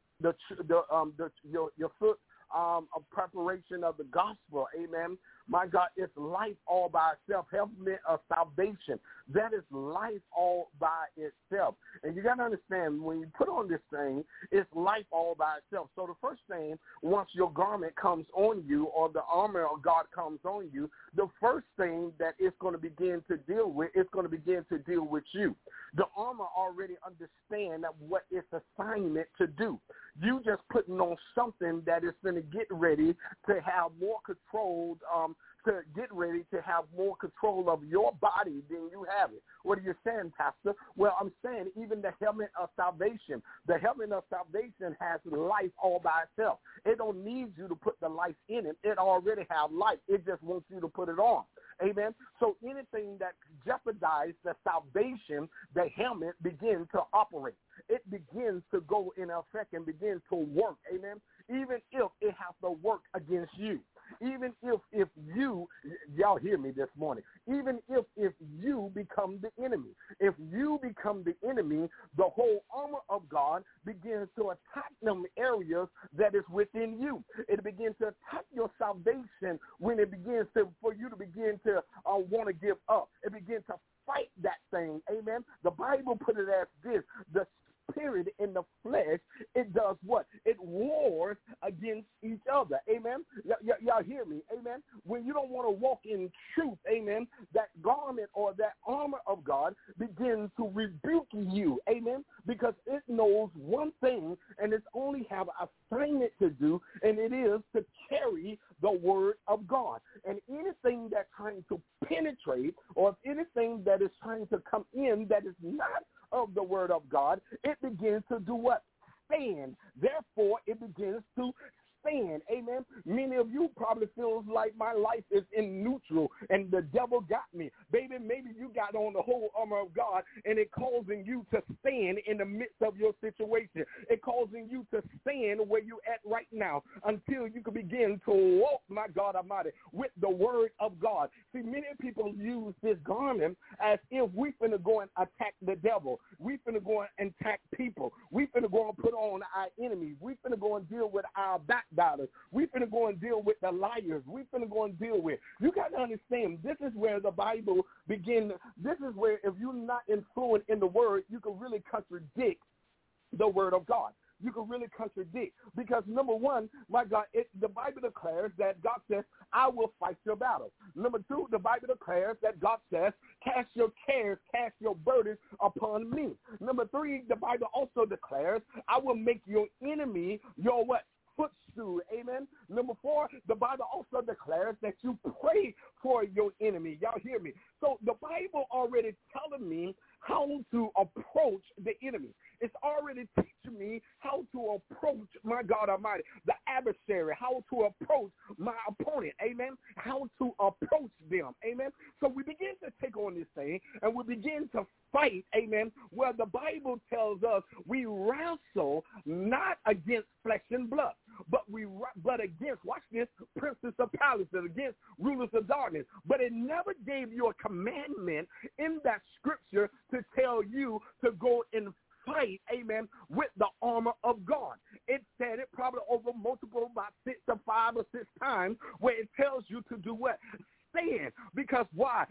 Your foot of preparation of the gospel, amen. My God, it's life all by itself. Helpment of salvation. That is life all by itself. And you got to understand, when you put on this thing, it's life all by itself. So the first thing, once your garment comes on you or the armor of God comes on you, the first thing that it's going to begin to deal with, it's going to begin to deal with you. The armor already understand that what its assignment to do. You just putting on something that is going to get ready to have more controlled, to get ready to have more control of your body than you have it. What are you saying, Pastor? Well, I'm saying even the helmet of salvation. The helmet of salvation has life all by itself. It don't need you to put the life in it. It already have life. It just wants you to put it on. Amen. So anything that jeopardizes the salvation, the helmet begins to operate. It begins to go in effect and begins to work. Amen. Even if it has to work against you. Even if you, y'all hear me this morning, even if you become the enemy. If you become the enemy, the whole armor of God begins to attack them areas that is within you. It begins to attack your salvation when it begins to, for you to begin to want to give up. It begins to fight that thing. Amen. The Bible put it as this: the spirit in the flesh, it does what? It wars against each other. Amen. Y'all hear me? Amen. When you don't want to walk in truth, amen, that garment or that armor of God begins to rebuke you. Amen. Because it knows one thing, and it's only have an assignment to do, and it is to carry the word of God. And anything that's trying to penetrate, or anything that is trying to come in that is not of the word of God, it begins to do what? Stand. Therefore, it begins to stand. Amen. Many of you probably feels like my life is in neutral and the devil got me. Baby, maybe you got on the whole armor of God and it causing you to stand in the midst of your situation. It causing you to stand where you at right now until you can begin to walk, my God Almighty, with the word of God. See, many people use this garment as if we finna go and attack the devil. We finna go and attack people. We finna go and put on our enemies. We finna go and deal with our backbiters. We finna go and deal with the liars. We finna go and deal with. You got to understand, this is where the Bible begins. This is where if you're not influenced in the word, you can really contradict the word of God. You can really contradict. Because number one, my God, the Bible declares that God says, I will fight your battle. Number two, the Bible declares that God says, cast your cares, cast your burdens upon me. Number three, the Bible also declares, I will make your enemy your what? Footstool. Amen. Number four, the Bible also declares that you pray for your enemy. Y'all hear me? So the Bible already telling me how to approach the enemy. It's already teaching me how to approach, my God Almighty, the adversary, how to approach my opponent, amen, how to approach them, amen. So we begin to take on this thing, and we begin to fight, amen, where the Bible tells us we wrestle not against flesh and blood, but against, watch this, princes of palaces, against rulers of darkness. But it never gave you a commandment in that scripture to tell you to go and fight, amen, with the armor of God. It said it probably over multiple, about 6 or 5 or 6 times, where it tells you to do what? Stand. Because why?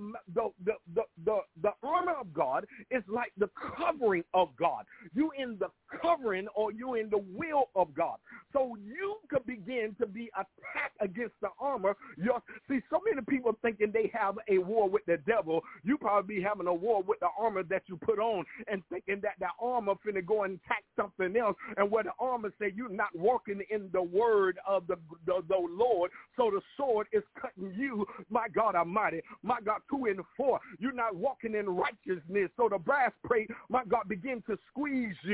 The armor of God is like the covering of God. You in the covering, or you in the will of God. So you could begin to be attacked against the armor. See, so many people thinking they have a war with the devil. You probably be having a war with the armor that you put on, and thinking that the armor finna go and attack something else. And where the armor say you're not walking in the word of the Lord, so the sword is cutting you. My God Almighty, my God, 2 and 4, you're not walking in righteousness. So the brass plate, my God, begin to squeeze you and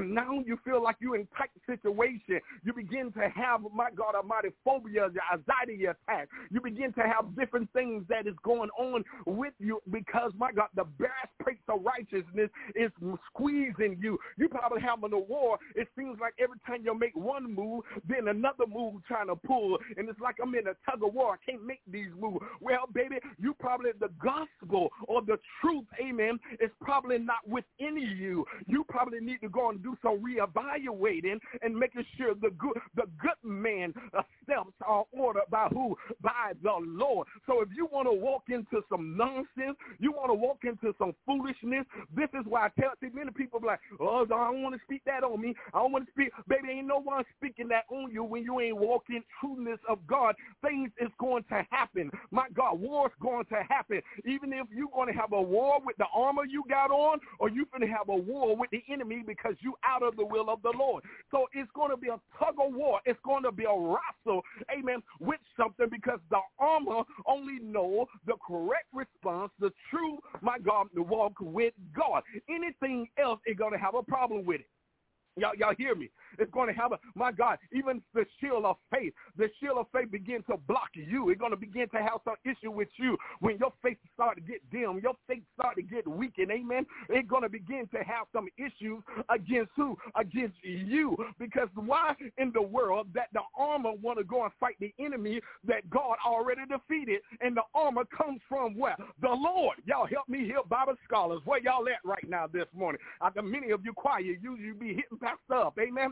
and now you feel like you're in a tight situation. You begin to have, my God Almighty, phobias, anxiety attacks. You begin to have different things that is going on with you because, my God, the breastplate of righteousness is squeezing you. You probably having a war. It seems like every time you make one move, then another move trying to pull, and it's like I'm in a tug of war. I can't make these moves. Well, baby, you probably, the gospel or the truth, amen, is probably not within you. You probably need to go and do some reevaluating and making sure the good man steps are ordered by who? By the Lord. So if you want to walk into some nonsense, you want to walk into some foolishness, this is why I tell you, many people be like, oh, I don't want to speak that on me. I don't want to speak. Baby, ain't no one speaking that on you when you ain't walking trueness of God. Things is going to happen. My God, war's going to happen. Even if you're going to have a war with the armor you got on, or you're going to have a war with the enemy because you out of the will of the Lord. So it's going to be a tug of war. It's going to be a wrestle, amen, with something, because the armor only know the correct response, the true, my God, to walk with God. Anything else is going to have a problem with it. Y'all hear me? It's going to have my God, even the shield of faith. The shield of faith begins to block you. It's going to begin to have some issue with you when your faith start to get dim. Your faith start to get weakened. Amen. It's going to begin to have some issues against who? Against you. Because why in the world that the armor want to go and fight the enemy that God already defeated? And the armor comes from where? The Lord. Y'all help me here, Bible scholars. Where y'all at right now this morning? Many of you quiet. You be hitting back up. Amen.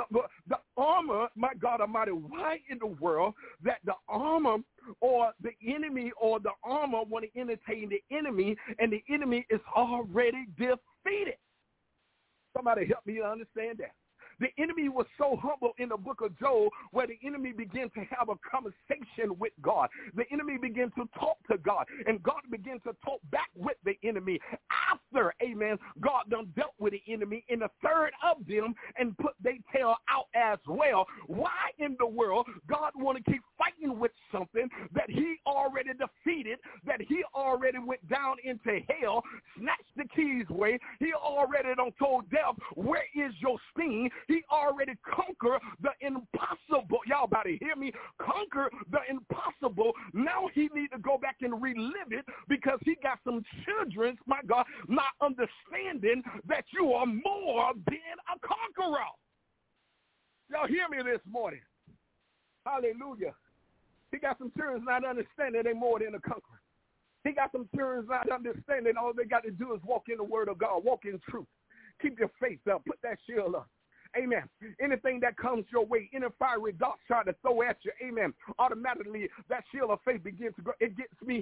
The armor, my God Almighty, why in the world that the armor or the enemy or the armor want to entertain the enemy, and the enemy is already defeated? Somebody help me understand that. The enemy was so humble in the book of Job, where the enemy began to have a conversation with God. The enemy began to talk to God, and God began to talk back with the enemy. After, amen, God done dealt with the enemy, and a third of them and put their tail out as well. Why in the world God want to keep fighting with something that he already defeated, that he already went down into hell, snatched the keys away. He already done told death, where is your sting? He already conquered the impossible. Y'all about to hear me? Conquer the impossible. Now he need to go back and relive it, because he got some children, my God, not understanding that you are more than a conqueror. Y'all hear me this morning? Hallelujah. He got some children not understanding they're more than a conqueror. He got some children not understanding all they got to do is walk in the word of God, walk in truth. Keep your faith up. Put that shield up. Amen. Anything that comes your way, any fiery darts trying to throw at you, amen, automatically that shield of faith begins to grow. It gets me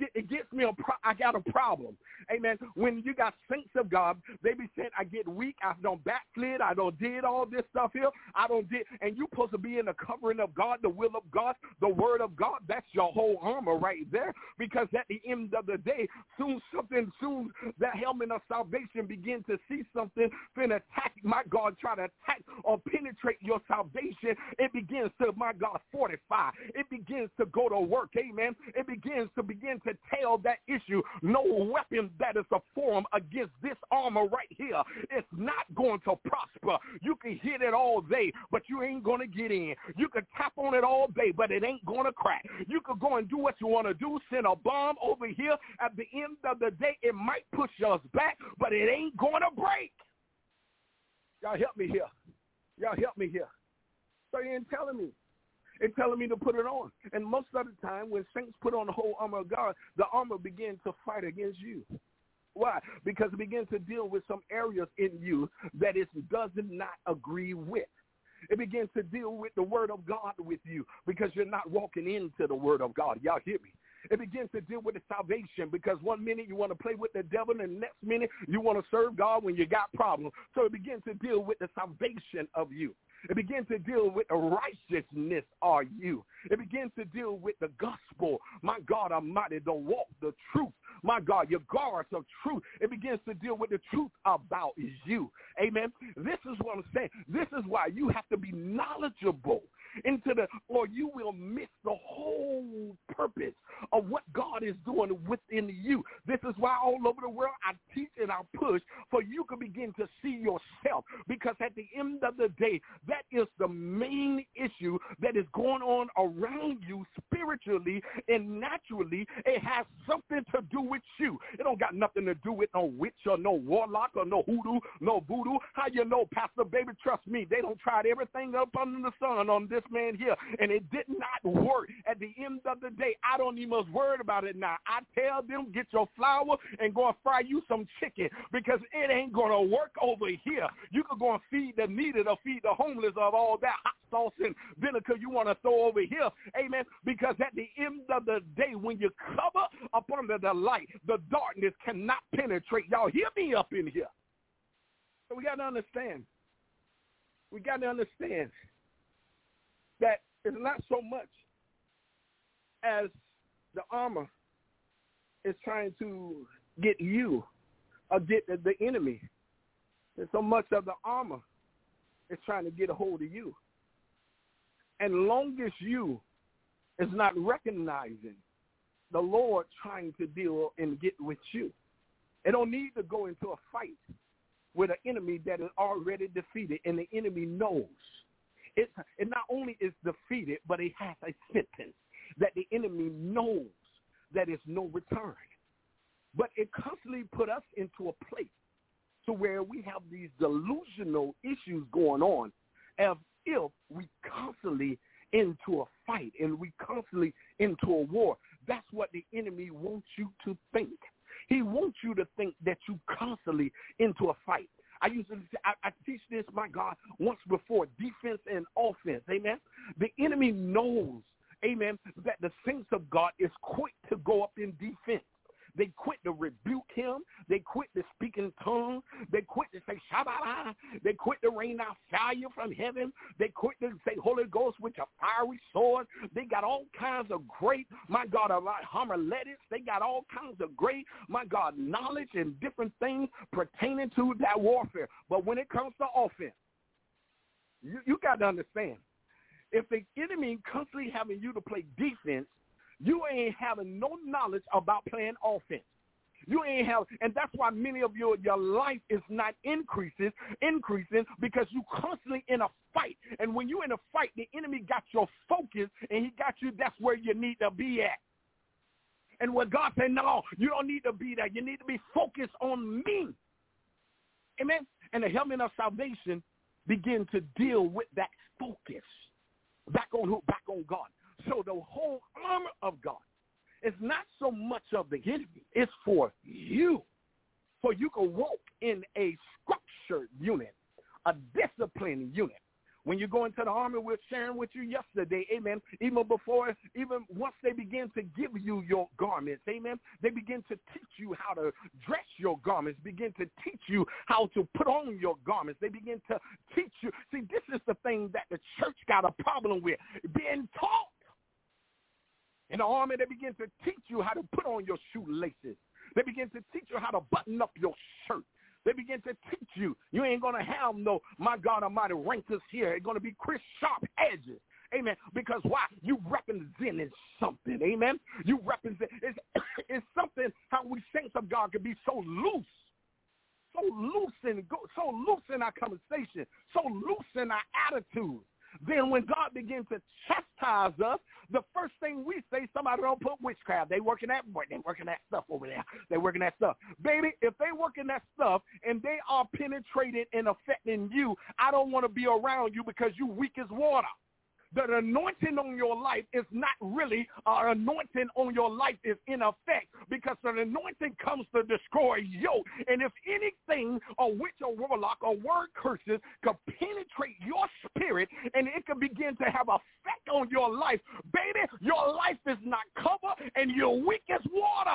I got a problem. Amen. When you got saints of God, they be saying, I get weak, I don't backslid, I don't did all this stuff here, I don't did, and you supposed to be in the covering of God, the will of God, the word of God. That's your whole armor right there, because at the end of the day, soon that helmet of salvation begin to see something, then attack, my God, try to attack or penetrate your salvation. It begins to, my God, fortify. It begins to go to work. Amen. It begins to tell that issue. No weapon that is a form against this armor right here, it's not going to prosper. You can hit it all day, but you ain't going to get in. You can tap on it all day, but it ain't going to crack. You could go and do what you want to do, send a bomb over here. At the end of the day, it might push us back, but it ain't going to break. Y'all help me here. Y'all help me here. So you ain't telling me. It's telling me to put it on. And most of the time when saints put on the whole armor of God, the armor begins to fight against you. Why? Because it begins to deal with some areas in you that it does not agree with. It begins to deal with the word of God with you because you're not walking into the word of God. Y'all hear me? It begins to deal with the salvation, because one minute you want to play with the devil, and the next minute you want to serve God when you got problems. So it begins to deal with the salvation of you. It begins to deal with the righteousness of you. It begins to deal with the gospel. My God Almighty, the walk, the truth. My God, your guards of truth. It begins to deal with the truth about you. Amen. This is what I'm saying. This is why you have to be knowledgeable or you will miss the whole purpose of what God is doing within you. This is why all over the world I teach and I push for you to begin to see yourself, because at the end of the day, that is the main issue that is going on around you spiritually and naturally. It has something to do with you. It don't got nothing to do with no witch or no warlock or no hoodoo, no voodoo. How you know, Pastor Baby? Trust me, they don't tried everything up under the sun on this man here, and it did not work. At the end of the day, I don't even much worried about it now. I tell them, get your flour and go and fry you some chicken, because it ain't going to work over here. You could go and feed the needed or feed the homeless of all that hot sauce and vinegar you want to throw over here. Amen. Because at the end of the day, when you cover up under the light, the darkness cannot penetrate. Y'all hear me up in here? So we got to understand. We got to understand that it's not so much as the armor is trying to get you or get the enemy. And so much of the armor is trying to get a hold of you. And long as you is not recognizing the Lord trying to deal and get with you, it don't need to go into a fight with an enemy that is already defeated, and the enemy knows. It not only is defeated, but it has a sentence that the enemy knows that is no return. But it constantly put us into a place to where we have these delusional issues going on as if we constantly into a fight and we constantly into a war. That's what the enemy wants you to think. He wants you to think that you constantly into a fight. I teach this, my God, once before, defense and offense, amen? The enemy knows, amen, that the saints of God is quick to go up in defense. They quit to rebuke him. They quit to speak in tongues. They quit to say Shabbat. They quit to rain out fire from heaven. They quit to say Holy Ghost with a fiery sword. They got all kinds of great, my God, homiletics. They got all kinds of great, my God, knowledge and different things pertaining to that warfare. But when it comes to offense, you got to understand, if the enemy constantly having you to play defense, you ain't having no knowledge about playing offense. You ain't have, and that's why many of your life is not increasing because you constantly in a fight. And when you in a fight, the enemy got your focus, and he got you. That's where you need to be at. And when God said, no, you don't need to be there. You need to be focused on me. Amen. And the helmet of salvation begin to deal with that focus. Back on who? Back on God. So the whole armor of God is not so much of the enemy. It's for you. So you can walk in a structured unit, a disciplined unit. When you go into the army, we're sharing with you yesterday, amen, even once they begin to give you your garments, amen, they begin to teach you how to dress your garments, begin to teach you how to put on your garments. They begin to teach you. See, this is the thing that the church got a problem with, being taught. In the army, they begin to teach you how to put on your shoelaces. They begin to teach you how to button up your shirt. They begin to teach you. You ain't going to have no, my God Almighty, wrinkles here. It's going to be crisp, sharp edges. Amen. Because why? You representing something. Amen. You represent. It's something how we saints of God can be so loose. So loose in our conversation. So loose in our attitude. Then when God begins to chastise us, the first thing we say, somebody don't put witchcraft. They working that stuff over there. They working that stuff. Baby, if they working that stuff and they are penetrating and affecting you, I don't want to be around you because you weak as water. The anointing on your life is not really anointing on your life is in effect, because the anointing comes to destroy yoke. And if anything, a witch or warlock or word curses could penetrate your spirit and it could begin to have effect on your life, baby, your life is not covered and you're weak as water.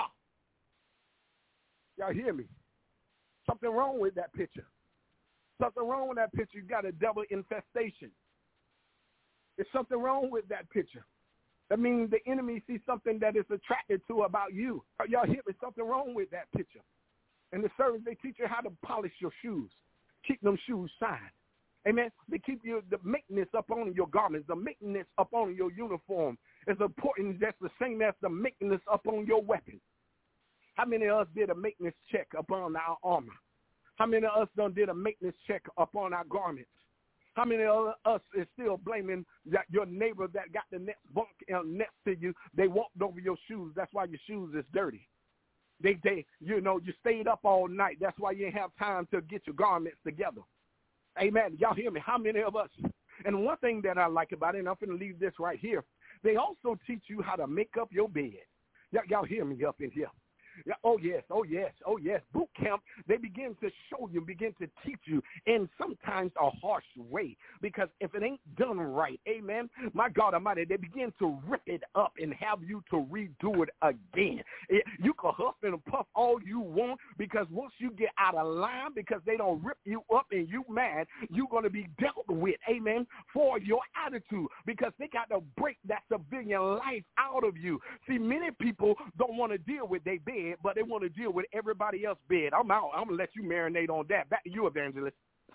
Y'all hear me? Something wrong with that picture. Something wrong with that picture. You got a devil infestation. There's something wrong with that picture. That means the enemy sees something that is attracted to about you. Y'all hear me? Something wrong with that picture. In the service, they teach you how to polish your shoes. Keep them shoes shine. Amen. They keep you the maintenance up on your garments, the maintenance up on your uniform is important. That's the same as the maintenance up on your weapon. How many of us did a maintenance check upon our armor? How many of us done did a maintenance check upon our garments? How many of us is still blaming that your neighbor that got the next bunk next to you, they walked over your shoes. That's why your shoes is dirty. They you stayed up all night. That's why you didn't have time to get your garments together. Amen. Y'all hear me? How many of us? And one thing that I like about it, and I'm going to leave this right here, they also teach you how to make up your bed. Y'all hear me up in here? Yeah, oh, yes. Boot camp, they begin to show you, begin to teach you in sometimes a harsh way, because if it ain't done right, amen, my God Almighty, they begin to rip it up and have you to redo it again. You can huff and puff all you want, because once you get out of line, because they don't rip you up and you mad, you're going to be dealt with, amen, for your attitude, because they got to break that civilian life out of you. See, many people don't want to deal with their bed, but they want to deal with everybody else's bed. I'm out. I'm going to let you marinate on that. Back to you, Evangelist.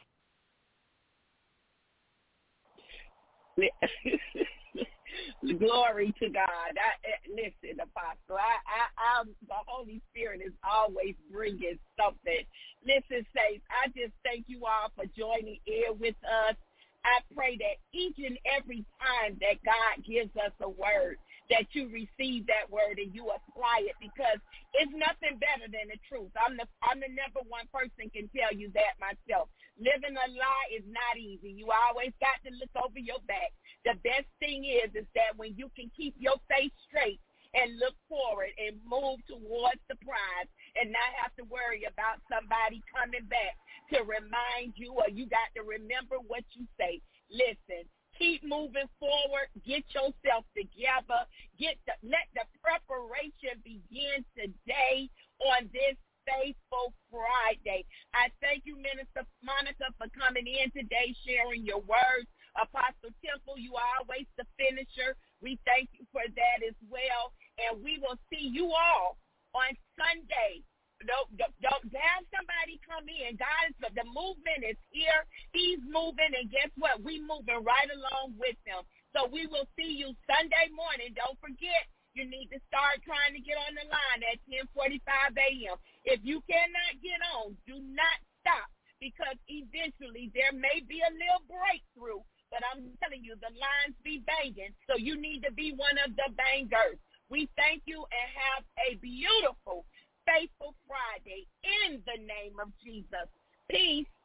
Glory to God. Listen, Apostle, the Holy Spirit is always bringing something. Listen, saints, I just thank you all for joining in with us. I pray that each and every time that God gives us a word, that you receive that word and you apply it, because it's nothing better than the truth. I'm the number one person can tell you that myself. Living a lie is not easy. You always got to look over your back. The best thing is that when you can keep your face straight and look forward and move towards the prize and not have to worry about somebody coming back to remind you, or you got to remember what you say. Listen, keep moving forward. Get yourself together. Let the preparation begin today on this Faithful Friday. I thank you, Minister Monica, for coming in today, sharing your words. Apostle Temple, you are always the finisher. We thank you for that as well. And we will see you all on Sunday. Don't have somebody come in. The movement is here. He's moving, and guess what? We moving right along with him. So we will see you Sunday morning. Don't forget, you need to start trying to get on the line at 10:45 a.m. If you cannot get on, do not stop, because eventually there may be a little breakthrough. But I'm telling you, the lines be banging, so you need to be one of the bangers. We thank you and have a beautiful, Faithful Friday in the name of Jesus. Peace.